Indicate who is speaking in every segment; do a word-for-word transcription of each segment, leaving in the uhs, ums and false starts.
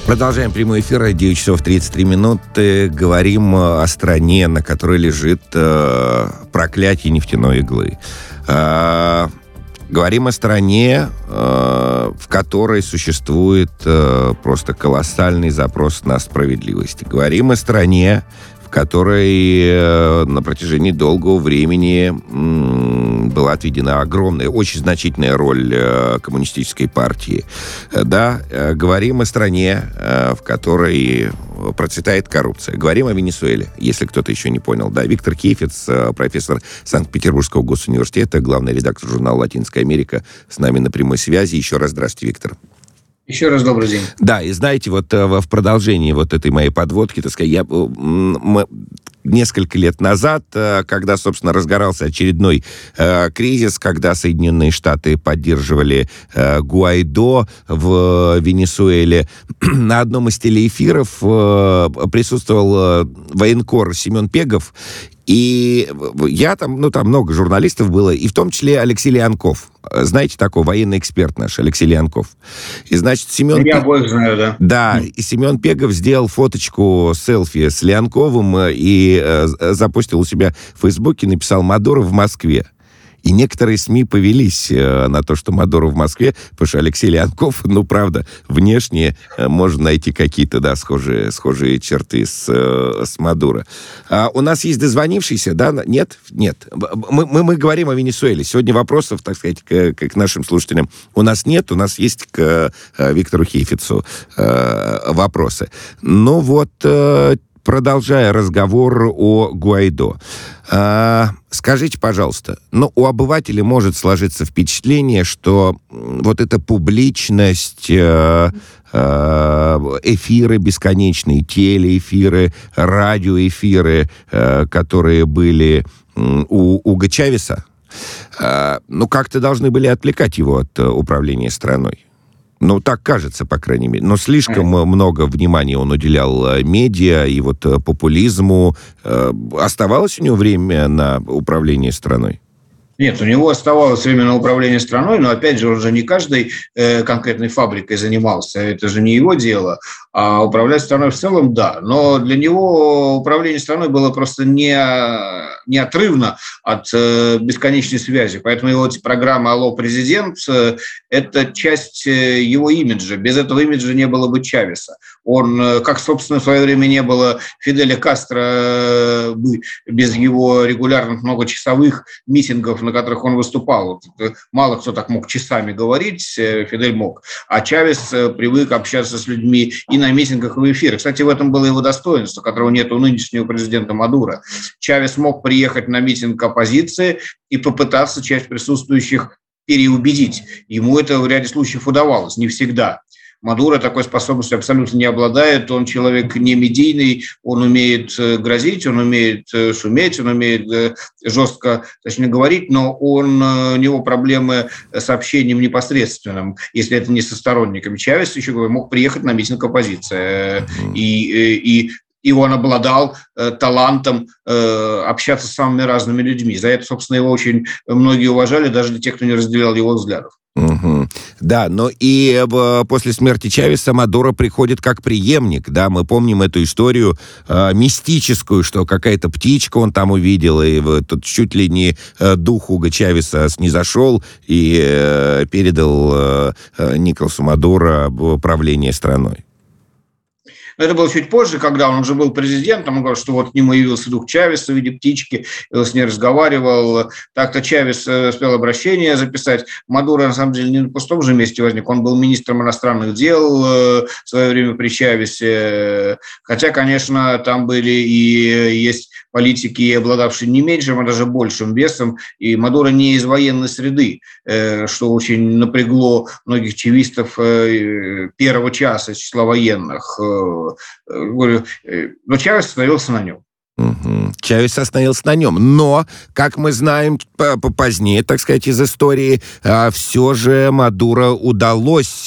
Speaker 1: Продолжаем прямой эфир. девять часов тридцать три минуты. Говорим о стране, на которой лежит э, проклятие нефтяной иглы. Э, говорим о стране, э, в которой существует э, просто колоссальный запрос на справедливость. Говорим о стране, в которой э, на протяжении долгого времени м, была отведена огромная, очень значительная роль э, коммунистической партии. Э, да, э, говорим о стране, э, в которой процветает коррупция. Говорим о Венесуэле, если кто-то еще не понял. Да, Виктор Хейфетц, э, профессор Санкт-Петербургского госуниверситета, главный редактор журнала «Латинская Америка», с нами на прямой связи. Еще раз здравствуйте, Виктор.
Speaker 2: Еще раз добрый день.
Speaker 1: Да, и знаете, вот в продолжении вот этой моей подводки, так сказать, я, мы, несколько лет назад, когда, собственно, разгорался очередной э, кризис, когда Соединенные Штаты поддерживали э, Гуайдо в Венесуэле, на одном из телеэфиров э, присутствовал э, военкор Семен Пегов, и я там, ну, там много журналистов было, и в том числе Алексей Леонков. Знаете, такой военный эксперт наш, Алексей Леонков. И, значит, Семен...
Speaker 2: Я обоих знаю, да.
Speaker 1: Да, и Семен Пегов сделал фоточку, селфи с Леонковым и э, запустил у себя в Фейсбуке, написал «Мадуро в Москве». И некоторые СМИ повелись э, на то, что Мадуро в Москве, потому что Алексей Леонков, ну, правда, внешне э, можно найти какие-то, да, схожие, схожие черты с, э, с Мадуро. А у нас есть дозвонившийся, да? Нет? Нет. Мы, мы, мы говорим о Венесуэле. Сегодня вопросов, так сказать, к, к нашим слушателям у нас нет. У нас есть к э, Виктору Хейфетцу э, вопросы. Ну, вот... Э, Продолжая разговор о Гуайдо, э, скажите, пожалуйста, ну, у обывателя может сложиться впечатление, что вот эта публичность, э, э, эфиры бесконечные, телеэфиры, радиоэфиры, э, которые были у Уго Чавеса, э, ну, как-то должны были отвлекать его от э, управления страной. Ну, так кажется, по крайней мере. Но слишком много внимания он уделял медиа и вот популизму. Оставалось у него время на управление страной?
Speaker 2: Нет, у него оставалось время на управление страной, но, опять же, он же не каждой э, конкретной фабрикой занимался, это же не его дело, а управлять страной в целом, да. Но для него управление страной было просто не, неотрывно от э, бесконечной связи, поэтому его программа «Алло, президент» э, – это часть э, его имиджа. Без этого имиджа не было бы Чавеса. Он, э, как, собственно, в свое время не было Фиделя Кастро э, без его регулярных многочасовых митингов, на которых он выступал. Мало кто так мог часами говорить, Фидель мог. А Чавес привык общаться с людьми и на митингах, и в эфирах. Кстати, в этом было его достоинство, которого нет у нынешнего президента Мадуро. Чавес мог приехать на митинг оппозиции и попытаться часть присутствующих переубедить. Ему это в ряде случаев удавалось, не всегда. Мадуро такой способностью абсолютно не обладает, он человек не медийный, он умеет грозить, он умеет шуметь, он умеет жестко, точнее, говорить, но он, у него проблемы с общением непосредственным, если это не со сторонниками. Чавес, еще говорю, мог приехать на митинг оппозиции, и, и, и он обладал э, талантом э, общаться с самыми разными людьми. За это, собственно, его очень многие уважали, даже для тех, кто не разделял его взглядов.
Speaker 1: Угу. Да, но и э, после смерти Чавеса Мадуро приходит как преемник, да, мы помним эту историю э, мистическую, что какая-то птичка он там увидел, и э, тут чуть ли не э, дух Уго Чавеса снизошел и э, передал э, э, Николасу Мадуро правление страной.
Speaker 2: Но это было чуть позже, когда он уже был президентом. Он говорил, что вот к нему явился дух Чавеса в виде птички, и он с ней разговаривал. Так-то Чавес успел обращение записать. Мадуро, на самом деле, не на пустом же месте возник. Он был министром иностранных дел в свое время при Чавесе. Хотя, конечно, там были и есть политики, обладавшие не меньшим, а даже большим весом. И Мадуро не из военной среды, что очень напрягло многих чавистов первого часа из числа военных. Но Чавес остановился на нем.
Speaker 1: Угу. Чавес остановился на нем. Но, как мы знаем позднее, так сказать, из истории, все же Мадуро удалось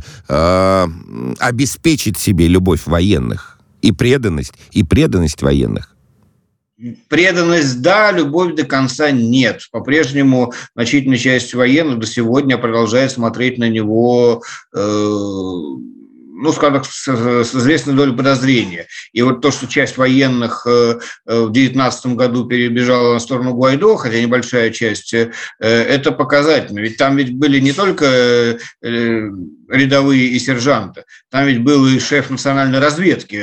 Speaker 1: обеспечить себе любовь военных и преданность, и преданность военных.
Speaker 2: Преданность, да, любовь до конца нет. По-прежнему значительная часть военных до сегодня продолжает смотреть на него, э, ну, скажем, с, с известной долей подозрения. И вот то, что часть военных в две тысячи девятнадцатом году перебежала на сторону Гуайдо, хотя небольшая часть, это показательно. Ведь там ведь были не только рядовые и сержанты, там ведь был и шеф национальной разведки,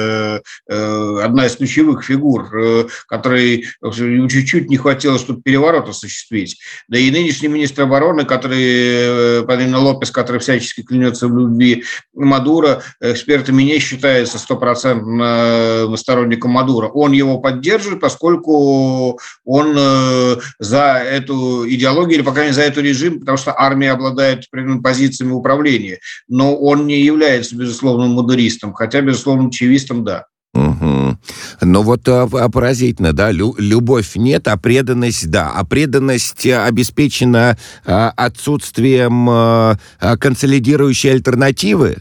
Speaker 2: одна из ключевых фигур, которой чуть-чуть не хватило, чтобы переворот осуществить. Да и нынешний министр обороны, который, Патрисио Лопес, который всячески клянется в любви Мадуро, экспертами не считается стопроцентно сторонником Мадуро. Он его поддерживает, поскольку он за эту идеологию, или, по крайней мере, за этот режим, потому что армия обладает определенными позициями управления. Но он не является, безусловно, мадуристом, хотя, безусловно, чавистом, да.
Speaker 1: Угу. Ну вот а, поразительно, да, Лю, любовь нет, а преданность, да, а преданность обеспечена а, отсутствием а, консолидирующей альтернативы.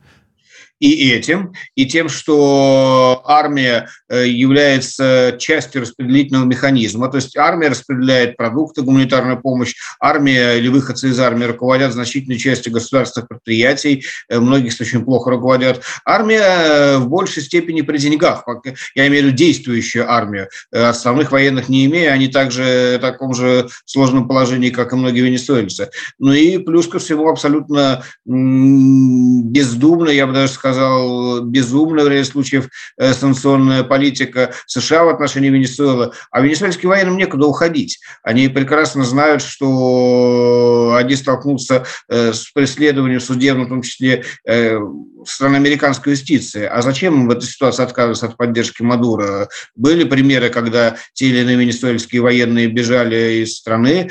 Speaker 2: И этим, и тем, что армия является частью распределительного механизма. То есть армия распределяет продукты, гуманитарную помощь. Армия или выходцы из армии руководят значительной частью государственных предприятий. Многих очень плохо руководят. Армия в большей степени при деньгах. Я имею в виду действующую армию. Основных военных не имея, они также в таком же сложном положении, как и многие венесуэльцы. Ну и плюс ко всему абсолютно бездумно, я бы даже сказал, сказал, безумная в ряде случаев санкционная политика США в отношении Венесуэлы. А венесуэльским военным некуда уходить. Они прекрасно знают, что они столкнутся с преследованием судебным, в том числе со стороны американской юстиции. А зачем им в этой ситуации отказываться от поддержки Мадуро? Были примеры, когда те или иные венесуэльские военные бежали из страны.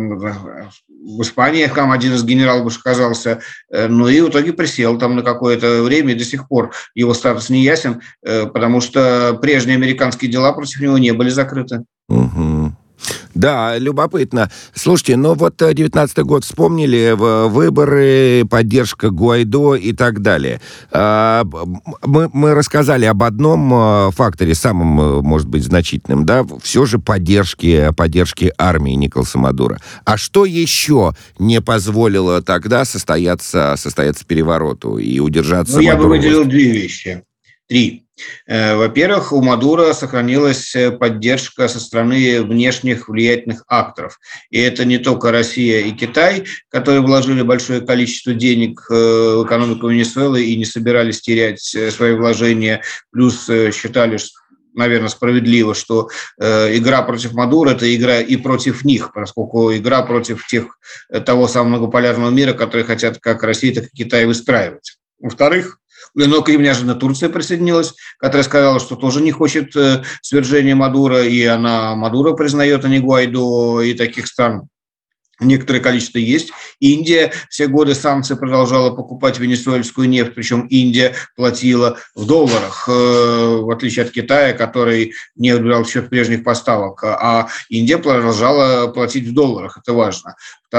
Speaker 2: В Испании там один из генералов оказался, ну и в итоге присел там на какое-то время, и до сих пор его статус не ясен, потому что прежние американские дела против него не были закрыты.
Speaker 1: Угу. Да, любопытно. Слушайте, ну вот девятнадцатый год вспомнили, выборы, поддержка Гуайдо и так далее. Мы, мы рассказали об одном факторе, самом, может быть, значительном, да, все же поддержки, поддержки армии Николаса Мадуро. А что еще не позволило тогда состояться, состояться перевороту и удержаться?
Speaker 2: Ну, я бы выделил две вещи. Три. Во-первых, у Мадуро сохранилась поддержка со стороны внешних влиятельных акторов. И это не только Россия и Китай, которые вложили большое количество денег в экономику Венесуэлы и не собирались терять свои вложения, плюс считали, что, наверное, справедливо, что э, игра против Мадуро – это игра и против них, поскольку игра против тех, того самого многополярного мира, которые хотят как Россия, так и Китай выстраивать. Во-вторых, но к ним неожиданно Турция присоединилась, которая сказала, что тоже не хочет свержения Мадуро, и она Мадуро признает, а не Гуайдо, и таких стран некоторое количество есть. Индия все годы санкций продолжала покупать венесуэльскую нефть, причем Индия платила в долларах, в отличие от Китая, который не брал в счет прежних поставок, а Индия продолжала платить в долларах, это важно.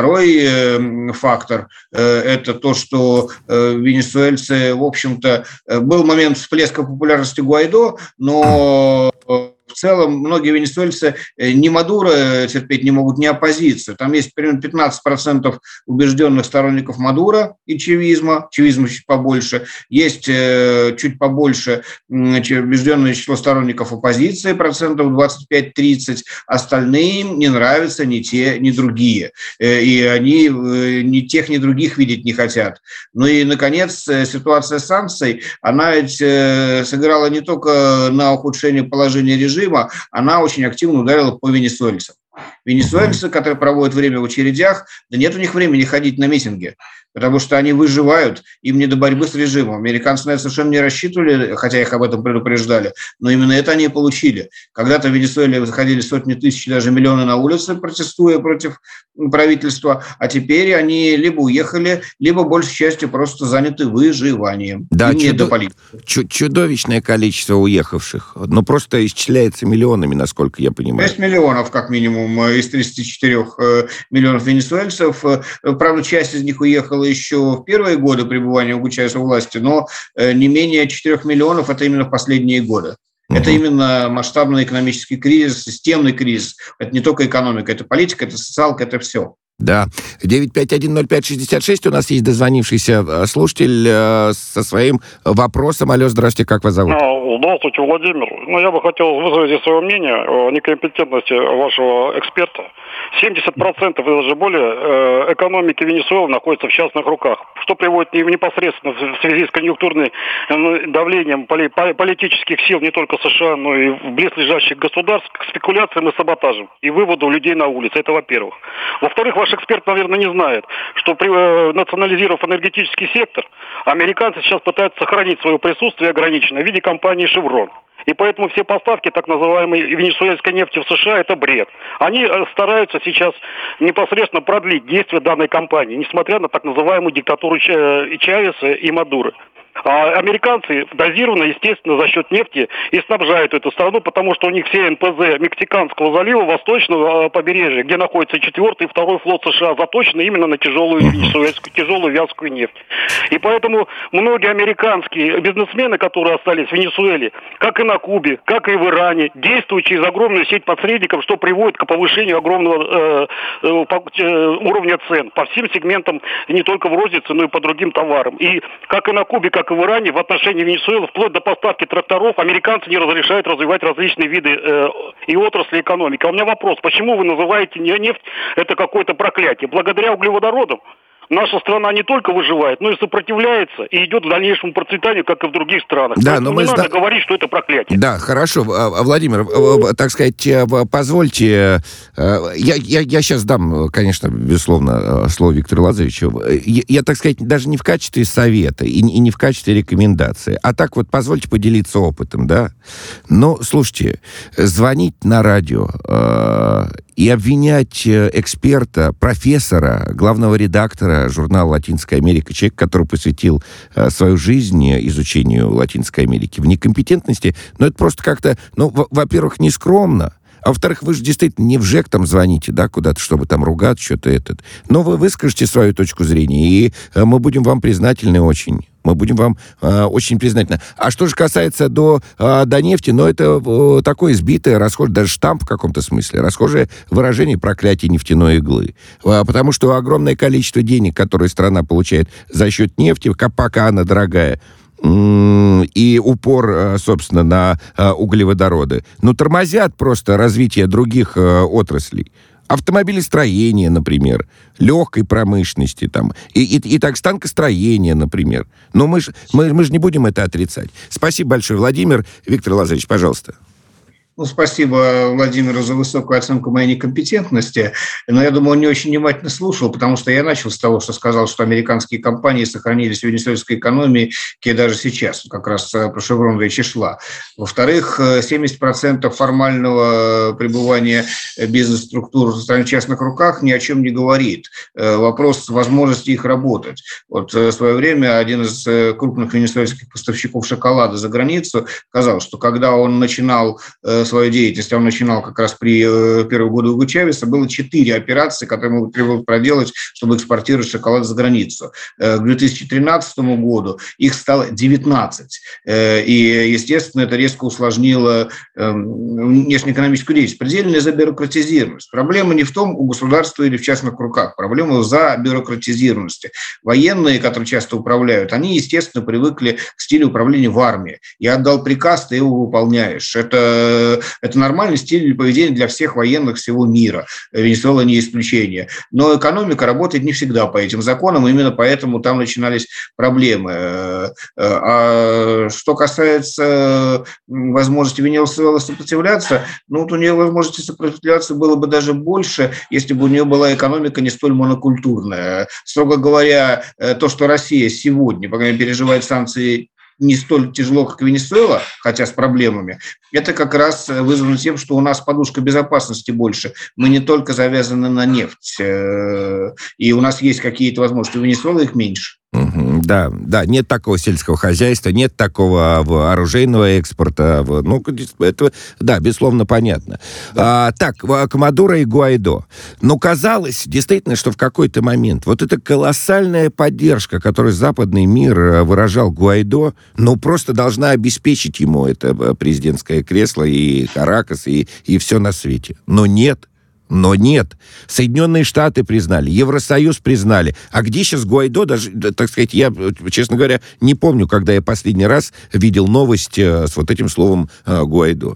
Speaker 2: Второй фактор – это то, что венесуэльцы, в общем-то, был момент всплеска популярности Гуайдо, но в целом многие венесуэльцы ни Мадуро терпеть не могут, ни оппозицию. Там есть примерно пятнадцать процентов убежденных сторонников Мадуро и чавизма, чавизма чуть побольше. Есть чуть побольше убежденное число сторонников оппозиции, процентов двадцать пять - тридцать. Остальные им не нравятся ни те, ни другие. И они ни тех, ни других видеть не хотят. Ну и, наконец, ситуация с санкций, она ведь сыграла не только на ухудшение положения режима, она очень активно ударила по венесуэльцам. Венесуэльцы, которые проводят время в очередях, да нет у них времени ходить на митинги, потому что они выживают, им не до борьбы с режимом. Американцы на это совершенно не рассчитывали, хотя их об этом предупреждали, но именно это они и получили. Когда-то в Венесуэле заходили сотни тысяч, даже миллионы на улицы, протестуя против правительства, а теперь они либо уехали, либо большей частью просто заняты выживанием.
Speaker 1: Да, чудо... чудовищное количество уехавших, но просто исчисляется миллионами, насколько я понимаю.
Speaker 2: шесть миллионов, как минимум, из тридцати четырёх миллионов венесуэльцев. Правда, часть из них уехала еще в первые годы пребывания Уго Чавеса у власти, но не менее четырёх миллионов – это именно в последние годы. Uh-huh. Это именно масштабный экономический кризис, системный кризис. Это не только экономика, это политика, это социалка, это все.
Speaker 1: Да. девять пять один ноль пять шестьдесят шесть. У нас есть дозвонившийся слушатель э, со своим вопросом. Алло, здравствуйте, как вас зовут?
Speaker 3: Здравствуйте, Владимир. Ну, я бы хотел высказать свое мнение о некомпетентности вашего эксперта. семьдесят процентов и даже более экономики Венесуэлы находится в частных руках, что приводит непосредственно в связи с конъюнктурным давлением политических сил не только США, но и в близлежащих государств к спекуляциям и саботажам и выводу людей на улицы. Это во-первых. Во-вторых, ваш эксперт, наверное, не знает, что при, национализировав энергетический сектор, американцы сейчас пытаются сохранить свое присутствие ограниченное в виде компании «Шеврон». И поэтому все поставки так называемой венесуэльской нефти в США – это бред. Они стараются сейчас непосредственно продлить действие данной компании, несмотря на так называемую диктатуру Чавеса и Мадуро. А американцы дозированно, естественно, за счет нефти и снабжают эту страну, потому что у них все эн пэ зэ Мексиканского залива, восточного побережья, где находится четвертый и второй флот США, заточены именно на тяжелую венесуэльскую, тяжелую вязкую нефть. И поэтому многие американские бизнесмены, которые остались в Венесуэле, как и на Кубе, как и в Иране, действуют через огромную сеть посредников, что приводит к повышению огромного э, э, уровня цен по всем сегментам, не только в рознице, но и по другим товарам. И как и на Кубе, как и в Иране, в отношении Венесуэлы, вплоть до поставки тракторов, американцы не разрешают развивать различные виды э, и отрасли экономики. А у меня вопрос, почему вы называете нефть это какое-то проклятие? Благодаря углеводородам наша страна не только выживает, но и сопротивляется и идет к дальнейшему процветанию, как и в других странах.
Speaker 1: Да,
Speaker 3: Поэтому
Speaker 1: но мы
Speaker 3: не
Speaker 1: сда...
Speaker 3: надо говорить, что это проклятие.
Speaker 1: Да, хорошо. Владимир, так сказать, позвольте... Я, я, я сейчас дам, конечно, безусловно, слово Виктору Лазаревичу. Я, я, так сказать, даже не в качестве совета и, и не в качестве рекомендации, а так вот позвольте поделиться опытом, да? Ну, слушайте, звонить на радио э, и обвинять эксперта, профессора, главного редактора журнала «Латинская Америка», человека, который посвятил э, свою жизнь изучению Латинской Америки, в некомпетентности, ну, это просто как-то, ну, в- во-первых, нескромно, а во-вторых, вы же действительно не в ЖЭК там звоните, да, куда-то, чтобы там ругать, что-то этот. Но вы выскажете свою точку зрения, и э, мы будем вам признательны очень. Мы будем вам э, очень признательны. А что же касается до, э, до нефти, ну, это э, такое избитое, расхожее, даже штамп в каком-то смысле, расхожее выражение проклятия нефтяной иглы. Э, потому что огромное количество денег, которые страна получает за счет нефти, пока она дорогая, и упор, собственно, на углеводороды, ну, тормозят просто развитие других отраслей. Автомобилестроение, например, легкой промышленности, там, и, и, и так станкостроение, например. Но мы же мы, мы ж не будем это отрицать. Спасибо большое, Владимир. Виктор Лазаревич, пожалуйста.
Speaker 2: Ну, спасибо Владимиру за высокую оценку моей некомпетентности, но я думаю, он не очень внимательно слушал, потому что я начал с того, что сказал, что американские компании сохранились в венесуэльской экономике даже сейчас, как раз про Шеврон речь и шла. Во-вторых, семьдесят процентов формального пребывания бизнес-структур в стране в частных руках ни о чем не говорит. Вопрос возможности их работать. Вот в свое время один из крупных венесуэльских поставщиков шоколада за границу сказал, что когда он начинал свою деятельность, он начинал как раз при э, первые годы Уго Чавеса, было четыре операции, которые ему требовалось проделать, чтобы экспортировать шоколад за границу. Э, к две тысячи тринадцатому году их стало девятнадцать. Э, и, естественно, это резко усложнило э, внешнеэкономическую деятельность. Предельная забюрократизированность. Проблема не в том, у государства или в частных руках. Проблема за бюрократизированности. Военные, которые часто управляют, они, естественно, привыкли к стилю управления в армии. Я отдал приказ, ты его выполняешь. Это Это нормальный стиль поведения для всех военных всего мира. Венесуэла не исключение. Но экономика работает не всегда по этим законам, именно поэтому там начинались проблемы. А что касается возможности Венесуэлы сопротивляться, ну, вот у нее возможности сопротивляться было бы даже больше, если бы у нее была экономика не столь монокультурная. Строго говоря, то, что Россия сегодня, по крайней мере, переживает санкции не столь тяжело, как Венесуэла, хотя с проблемами, это как раз вызвано тем, что у нас подушка безопасности больше. Мы не только завязаны на нефть, и у нас есть какие-то возможности. У Венесуэлы их меньше.
Speaker 1: Угу, да, да, нет такого сельского хозяйства, нет такого оружейного экспорта. Ну, это, да, безусловно, понятно. Да. А, так, к Мадуро и Гуайдо. Ну, казалось, действительно, что в какой-то момент вот эта колоссальная поддержка, которую западный мир выражал Гуайдо, ну, просто должна обеспечить ему это президентское кресло и Каракас, и, и все на свете. Но нет. Но нет. Соединенные Штаты признали, Евросоюз признали. А где сейчас Гуайдо? Даже, так сказать, я, честно говоря, не помню, когда я последний раз видел новость с вот этим словом Гуайдо.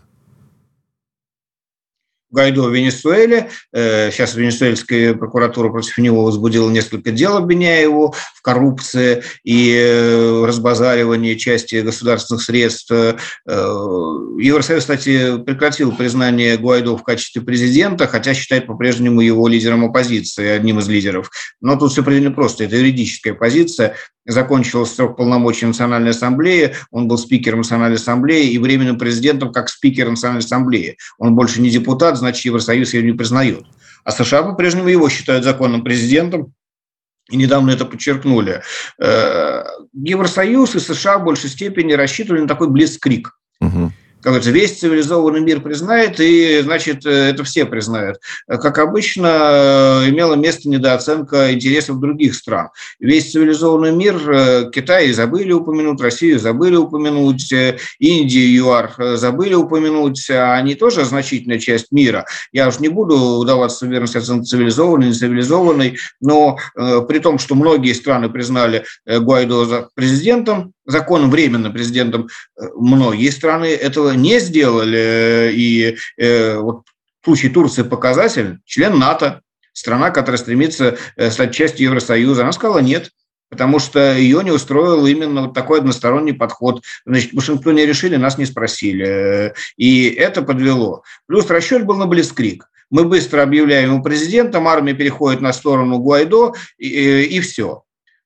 Speaker 2: Гуайдо в Венесуэле. Сейчас венесуэльская прокуратура против него возбудила несколько дел, обвиняя его в коррупции и разбазаривании части государственных средств. Евросоюз, кстати, прекратил признание Гуайдо в качестве президента, хотя считает по-прежнему его лидером оппозиции, одним из лидеров. Но тут все предельно просто. Это юридическая позиция. Закончился срок полномочий Национальной ассамблеи, он был спикером Национальной ассамблеи и временным президентом как спикер Национальной ассамблеи. Он больше не депутат, значит, Евросоюз его не признает. А США по-прежнему его считают законным президентом, и недавно это подчеркнули. Евросоюз и США в большей степени рассчитывали на такой блицкриг. Угу. Как говорится, весь цивилизованный мир признает, и, значит, это все признают. Как обычно, имела место недооценка интересов других стран. Весь цивилизованный мир, Китай забыли упомянуть, Россию забыли упомянуть, Индию, ЮАР забыли упомянуть, а они тоже значительная часть мира. Я уж не буду удаваться в верность оценки цивилизованной, нецивилизованной, но при том, что многие страны признали Гуайдо президентом, законом временным президентом, многие страны этого не сделали. И э, вот случай Турции показатель. Член НАТО, страна, которая стремится стать частью Евросоюза, она сказала нет, потому что ее не устроил именно вот такой односторонний подход. Значит, в Вашингтоне решили, нас не спросили. И это подвело. Плюс расчет был на блицкриг. Мы быстро объявляем его президентом, армия переходит на сторону Гуайдо, и, и все.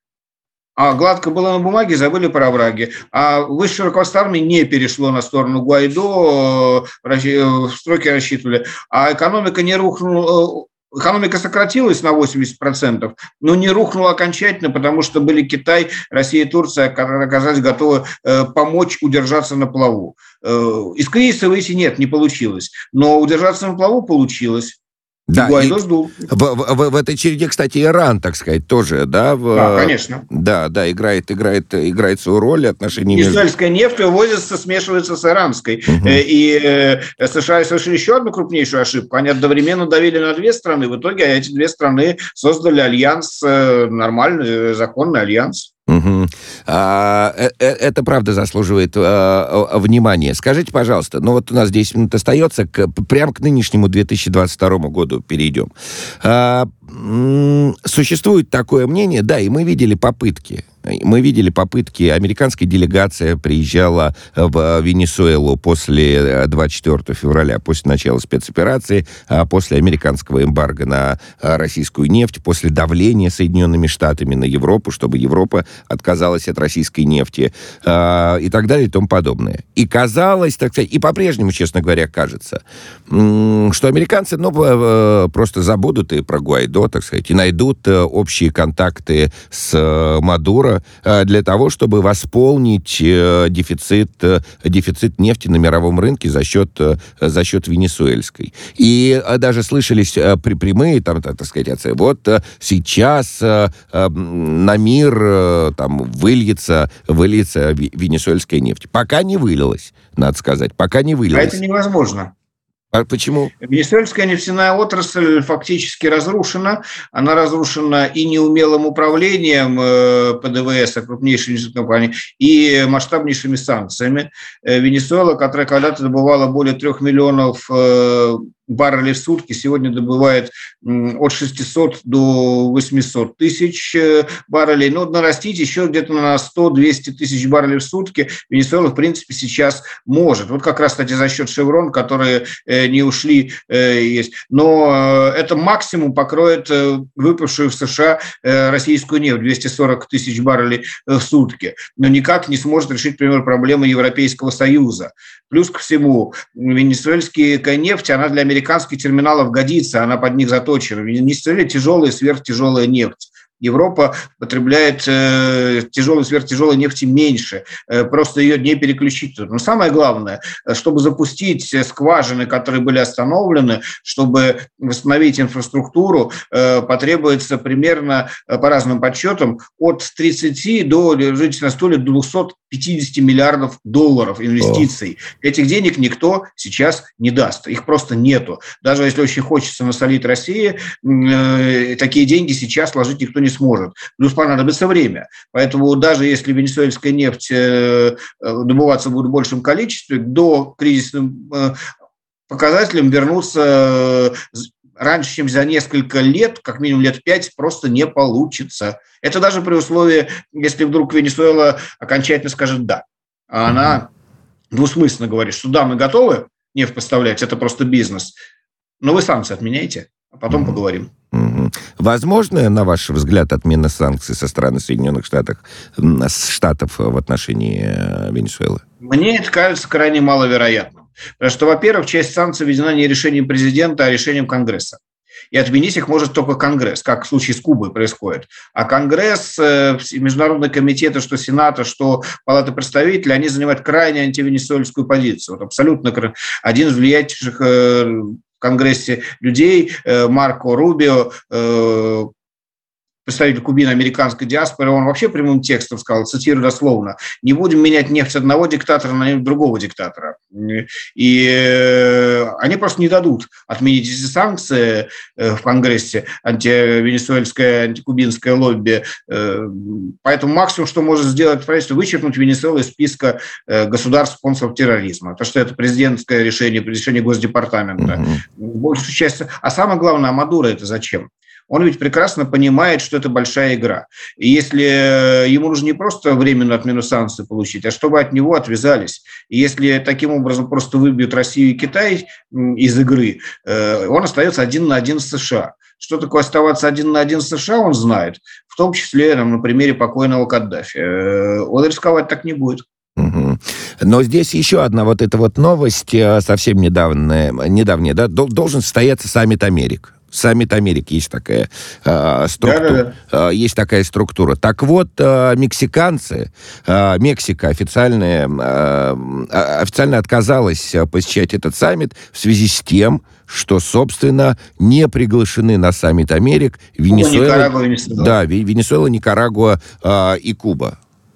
Speaker 2: А гладко было на бумаге, забыли про овраги. А высшее руководство армии не перешло на сторону Гуайдо, в строки рассчитывали. А экономика не рухнула. Экономика сократилась на восемьдесят процентов, но не рухнула окончательно, потому что были Китай, Россия и Турция, которые оказались готовы помочь удержаться на плаву. Из кризиса выйти нет, не получилось. Но удержаться на плаву получилось.
Speaker 1: Да, и в, в, в этой череде, кстати, Иран, так сказать, тоже, да? В,
Speaker 2: да, конечно.
Speaker 1: Да, да, играет, играет, играет свою роль отношений между...
Speaker 2: Израильская нефть вывозится, смешивается с иранской. Угу. И США совершили еще одну крупнейшую ошибку. Они одновременно давили на две страны. В итоге эти две страны создали альянс, нормальный, законный альянс.
Speaker 1: Угу. А, это правда заслуживает а, внимания. Скажите, пожалуйста, ну вот у нас десять минут остается, к, прямо к нынешнему две тысячи двадцать второму году перейдем. А, м- существует такое мнение, да, и мы видели попытки. Мы видели попытки, американская делегация приезжала в Венесуэлу после двадцать четвёртого февраля, после начала спецоперации, после американского эмбарго на российскую нефть, после давления Соединенными Штатами на Европу, чтобы Европа отказалась от российской нефти и так далее и тому подобное. И казалось, так сказать, и по-прежнему, честно говоря, кажется, что американцы, ну, просто забудут и про Гуайдо, так сказать, и найдут общие контакты с Мадуро для того, чтобы восполнить дефицит, дефицит нефти на мировом рынке за счет, за счет венесуэльской. И даже слышались прямые, там, так сказать, вот сейчас на мир там выльется, выльется венесуэльская нефть. Пока не вылилась, надо сказать, пока не вылилась.
Speaker 2: А это невозможно.
Speaker 1: А почему?
Speaker 2: Венесуэльская нефтяная отрасль фактически разрушена. Она разрушена и неумелым управлением ПДВС, крупнейшей нефтяной компании, и масштабнейшими санкциями. Венесуэла, которая когда-то добывала более трех миллионов баррелей в сутки, сегодня добывает от шестисот до восьмисот тысяч баррелей. Но нарастить еще где-то на сто-двести тысяч баррелей в сутки Венесуэла, в принципе, сейчас может. Вот как раз, кстати, за счет Шеврон, которые не ушли, есть. Но это максимум покроет выпавшую в США российскую нефть, двести сорок тысяч баррелей в сутки. Но никак не сможет решить, например, проблемы Европейского Союза. Плюс ко всему, венесуэльская нефть, она для американских терминалов годится, она под них заточена. В Венесуэле тяжелая, сверхтяжелая нефть. Европа потребляет э, тяжелой, сверхтяжелой нефти меньше, э, просто ее не переключить. Но самое главное, чтобы запустить скважины, которые были остановлены, чтобы восстановить инфраструктуру, э, потребуется примерно, э, по разным подсчетам, от тридцати до, жить на столе, до двухсот пятидесяти миллиардов долларов инвестиций. О. Этих денег никто сейчас не даст, их просто нету. Даже если очень хочется насолить России, э, такие деньги сейчас вложить никто не сможет. Плюс понадобится время. Поэтому даже если венесуэльская нефть э, добываться будет в большем количестве, до кризисным э, показателям вернуться э, раньше, чем за несколько лет, как минимум лет пять, просто не получится. Это даже при условии, если вдруг Венесуэла окончательно скажет «да». А она двусмысленно говорит, что да, мы готовы нефть поставлять, это просто бизнес, но вы санкции отменяйте, а потом поговорим.
Speaker 1: Возможно, на ваш взгляд, отмена санкций со стороны Соединенных Штатов, Штатов в отношении Венесуэлы?
Speaker 2: Мне это кажется крайне маловероятным. Потому что, во-первых, часть санкций введена не решением президента, а решением Конгресса. И отменить их может только Конгресс, как в случае с Кубой происходит. А Конгресс, международные комитеты, что Сената, что Палата представителей, они занимают крайне антивенесуэльскую позицию. Вот абсолютно один из влиятельнейших в Конгрессе людей, Марко Рубио, представитель кубино-американской диаспоры, он вообще прямым текстом сказал, цитирую дословно, «Не будем менять нефть одного диктатора на нефть другого диктатора». И они просто не дадут отменить эти санкции в Конгрессе, антивенесуэльское, антикубинское лобби. Поэтому максимум, что может сделать правительство, вычеркнуть Венесуэлу из списка государств спонсоров терроризма. То, что это президентское решение, решение Госдепартамента. Mm-hmm. Большую часть. А самое главное, а Мадуро это зачем? Он ведь прекрасно понимает, что это большая игра. И если ему нужно не просто временную отмену санкций получить, а чтобы от него отвязались. И если таким образом просто выбьют Россию и Китай из игры, он остается один на один с США. Что такое оставаться один на один с США, он знает. В том числе там, на примере покойного Каддафи. Он рисковать так не будет.
Speaker 1: Угу. Но здесь еще одна вот эта вот новость, совсем недавняя, недавняя, да, должен состояться саммит Америк. Саммит Америки есть такая э, структура. Да, да, да. Э, есть такая структура. Так вот, э, мексиканцы, э, Мексика официально, э, официально отказалась посещать этот саммит в связи с тем, что, собственно, не приглашены на саммит Америк Венесуэла, Никарагуа, Венесуэла. Да, Венесуэла, Никарагуа э, и Куба.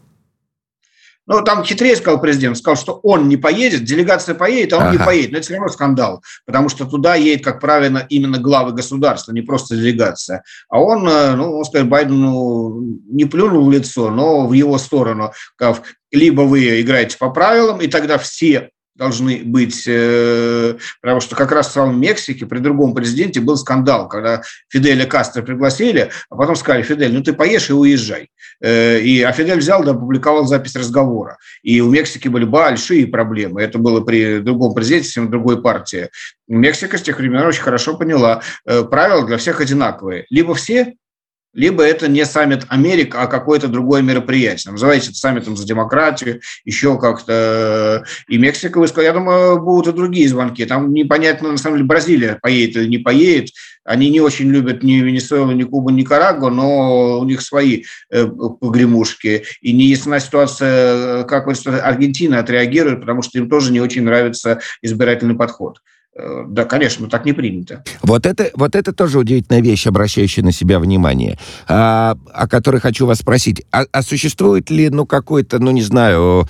Speaker 2: Ну, там хитрее сказал президент, сказал, что он не поедет, делегация поедет, а он ага. не поедет. Но это все равно скандал, потому что туда едет, как правило, именно главы государства, не просто делегация. А он, ну, он сказать, Байдену не плюнул в лицо, но в его сторону, сказав, либо вы играете по правилам, и тогда все должны быть, э, потому что как раз в самом Мексике при другом президенте был скандал, когда Фиделя Кастро пригласили, а потом сказали: Фидель, ну ты поешь и уезжай. Э, и, а Фидель взял, да, опубликовал запись разговора. И у Мексики были большие проблемы. Это было при другом президенте, совсем другой партии. Мексика с тех времен очень хорошо поняла, э, правила для всех одинаковые. Либо все, либо это не саммит Америк, а какое-то другое мероприятие. Называйте это саммитом за демократию, еще как-то. И Мексика, вы сказали, я думаю, будут и другие звонки. Там непонятно, на самом деле, Бразилия поедет или не поедет. Они не очень любят ни Венесуэлу, ни Кубу, ни Никарагуа, но у них свои погремушки. И не ясна ситуация, как Аргентина отреагирует, потому что им тоже не очень нравится избирательный подход. Да, конечно, так не принято.
Speaker 1: Вот это, вот это тоже удивительная вещь, обращающая на себя внимание, а, о которой хочу вас спросить. А, а существует ли, ну, какой-то, ну, не знаю,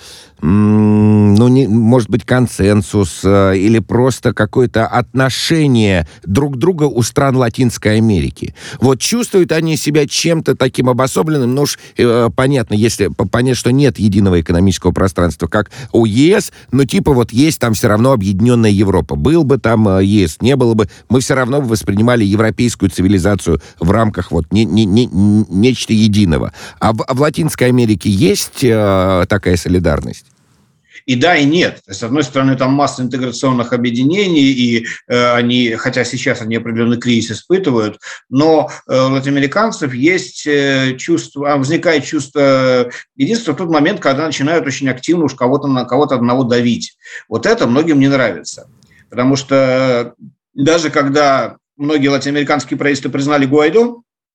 Speaker 1: м- ну, не, может быть, консенсус а, или просто какое-то отношение друг к другу у стран Латинской Америки? Вот чувствуют они себя чем-то таким обособленным? Ну уж э, понятно, если понять, что нет единого экономического пространства, как у ЕС, но типа вот есть там все равно объединенная Европа. Был бы там ЕС, не было бы, мы все равно бы воспринимали европейскую цивилизацию в рамках вот не, не, не, нечто единого. А в, а в Латинской Америке есть э, такая солидарность?
Speaker 2: И да, и нет. С одной стороны, там масса интеграционных объединений, и э, они, хотя сейчас они определенный кризис испытывают, но э, у латиноамериканцев есть э, чувство, возникает чувство единства в тот момент, когда начинают очень активно уж кого-то на кого-то одного давить. Вот это многим не нравится. Потому что даже когда многие латиноамериканские правительства признали Гуайдо,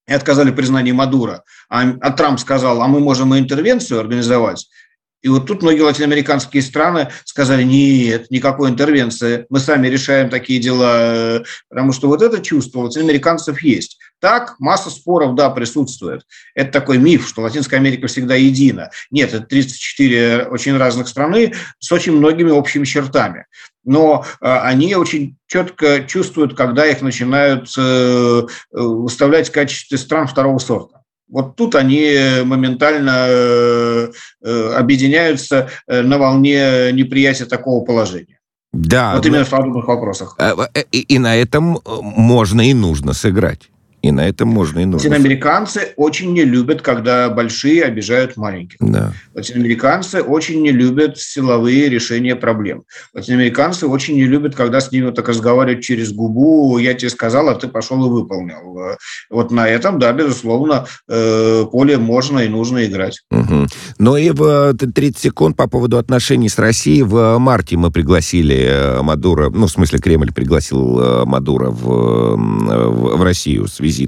Speaker 2: и отказали в признании Мадуро, а, а Трамп сказал, а мы можем и интервенцию организовать. И вот тут многие латиноамериканские страны сказали, нет, никакой интервенции, мы сами решаем такие дела, потому что вот это чувство у латиноамериканцев есть. Так, масса споров, да, присутствует. Это такой миф, что Латинская Америка всегда едина. Нет, это тридцать четыре очень разных страны с очень многими общими чертами. Но э, они очень четко чувствуют, когда их начинают э, выставлять в качестве стран второго сорта. Вот тут они моментально э, э, объединяются на волне неприятия такого положения.
Speaker 1: Да.
Speaker 2: Вот именно в подобных вопросах.
Speaker 1: И, и на этом можно и нужно сыграть. И на этом можно и нужно.
Speaker 2: Латиноамериканцы очень не любят, когда большие обижают маленьких.
Speaker 1: Да.
Speaker 2: Латиноамериканцы очень не любят силовые решения проблем. Латиноамериканцы очень не любят, когда с ними вот так разговаривают через губу, я тебе сказал, а ты пошел и выполнил. Вот на этом, да, безусловно, поле можно и нужно играть.
Speaker 1: Угу. Но и в тридцать секунд по поводу отношений с Россией. В марте мы пригласили Мадуро, ну, в смысле, Кремль пригласил Мадуро в, в, в Россию с визитом.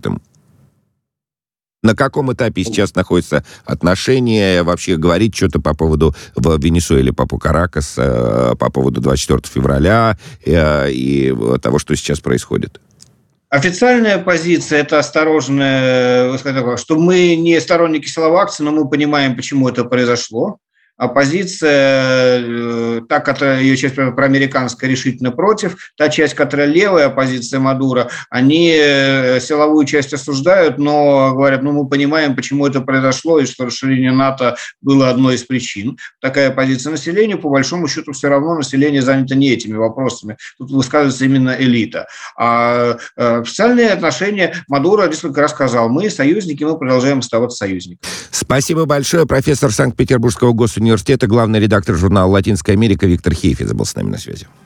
Speaker 1: На каком этапе сейчас находятся отношения? Вообще говорить что-то по поводу в Венесуэле, Папу Каракас, по поводу двадцать четвёртого февраля и того, что сейчас происходит?
Speaker 2: Официальная позиция – это осторожная, что мы не сторонники силовой акции, но мы понимаем, почему это произошло. Оппозиция, та, которая, ее часть проамериканская, решительно против, та часть, которая левая, оппозиция Мадуро, они силовую часть осуждают, но говорят, ну мы понимаем, почему это произошло, и что расширение НАТО было одной из причин. Такая позиция населения, по большому счету, все равно население занято не этими вопросами. Тут высказывается именно элита. А официальные отношения Мадуро несколько раз сказал, мы союзники, мы продолжаем оставаться союзниками.
Speaker 1: Спасибо большое. Профессор Санкт-Петербургского госуниверситета, главный редактор журнала «Латинская Америка» Виктор Хейфиц был с нами на связи.